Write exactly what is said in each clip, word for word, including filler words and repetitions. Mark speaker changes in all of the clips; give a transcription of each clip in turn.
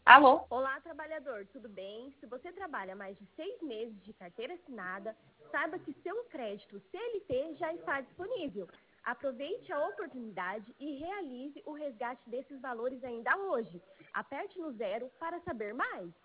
Speaker 1: Alô?
Speaker 2: Olá, trabalhador, tudo bem? Se você trabalha mais de seis meses de carteira assinada, saiba que seu crédito C L T já está disponível. Aproveite a oportunidade e realize o resgate desses valores ainda hoje. Aperte no zero para saber mais.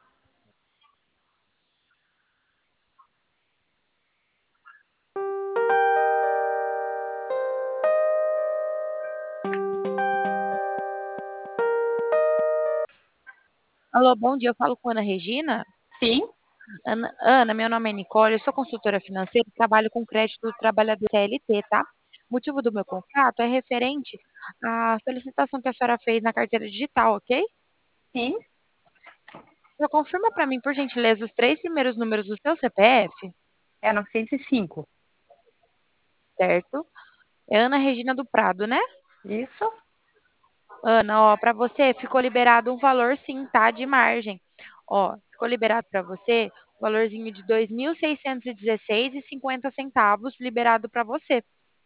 Speaker 3: Alô, bom dia. Eu falo com Ana Regina.
Speaker 1: Sim?
Speaker 3: Ana, Ana, meu nome é Nicole, eu sou consultora financeira e trabalho com crédito do trabalhador C L T, tá? O motivo do meu contrato é referente à solicitação que a senhora fez na carteira digital, ok?
Speaker 1: Sim?
Speaker 3: Então, confirma para mim, por gentileza, os três primeiros números do seu C P F,
Speaker 1: É novecentos e cinco.
Speaker 3: certo? É Ana Regina do Prado, né?
Speaker 1: Isso?
Speaker 3: Ana, ó, para você ficou liberado um valor sim, tá? De margem. Ó, ficou liberado para você um valorzinho de dois mil seiscentos e dezesseis e cinquenta centavos liberado para você.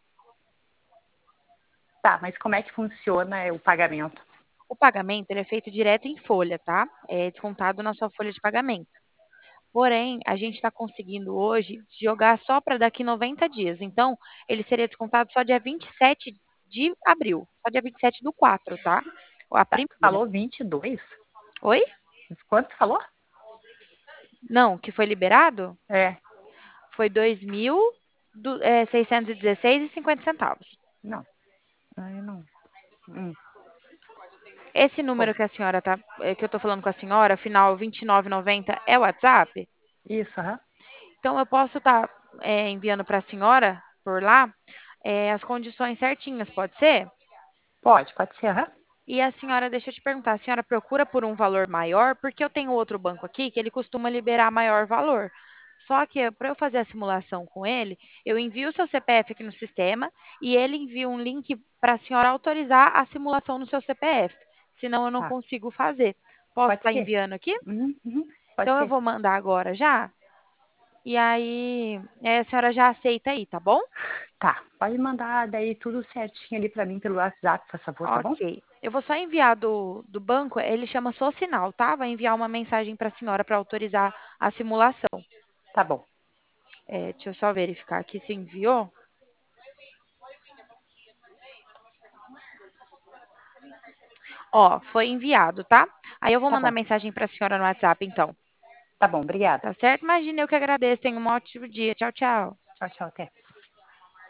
Speaker 1: Tá, mas como é que funciona é, o pagamento?
Speaker 3: O pagamento ele é feito direto em folha, tá? É descontado na sua folha de pagamento. Porém, a gente está conseguindo hoje jogar só para daqui noventa dias. Então, ele seria descontado só dia vinte e sete de abril. Só dia vinte e sete do quatro, tá? A
Speaker 1: Tá, tu
Speaker 3: primeira.
Speaker 1: falou vinte e dois?
Speaker 3: Oi?
Speaker 1: Quanto tu falou?
Speaker 3: Não, que foi liberado
Speaker 1: É,
Speaker 3: foi dois mil seiscentos e dezesseis e cinquenta centavos.
Speaker 1: não. Aí não. Hum,
Speaker 3: Esse
Speaker 1: bom,
Speaker 3: número que a senhora tá, eh, que eu tô falando com a senhora, final vinte e nove noventa, é o WhatsApp?
Speaker 1: isso, aham.
Speaker 3: Então, eu posso estar enviando para a senhora, por lá, eh, as condições certinhas, pode ser?
Speaker 1: Pode, pode ser, aham.
Speaker 3: E a senhora, deixa eu te perguntar, a senhora procura por um valor maior? Porque eu tenho outro banco aqui que ele costuma liberar maior valor. Só que para eu fazer a simulação com ele, eu envio o seu C P F aqui no sistema e ele envia um link para a senhora autorizar a simulação no seu C P F. Senão eu não
Speaker 1: Tá,
Speaker 3: consigo fazer. Posso
Speaker 1: pode
Speaker 3: estar
Speaker 1: ser.
Speaker 3: enviando aqui?
Speaker 1: Uhum, uhum, pode
Speaker 3: Então eu
Speaker 1: ser.
Speaker 3: vou mandar agora já. E aí, eh, a senhora já aceita aí, tá bom?
Speaker 1: Tá, pode mandar daí tudo certinho ali pra mim pelo WhatsApp, por favor, tá bom?
Speaker 3: Ok. Eu vou só enviar do, do banco, ele chama Socinal, tá? Vai enviar uma mensagem para a senhora para autorizar a simulação.
Speaker 1: Tá bom.
Speaker 3: É, deixa eu só verificar aqui se enviou. Ó, foi enviado, tá? Aí eu vou
Speaker 1: Tá
Speaker 3: mandar
Speaker 1: bom.
Speaker 3: mensagem para a senhora no WhatsApp, então.
Speaker 1: Tá bom, obrigada.
Speaker 3: Tá certo? Imagina, eu que agradeço. Tenha um ótimo dia. Tchau, tchau.
Speaker 1: Tchau, tchau, até.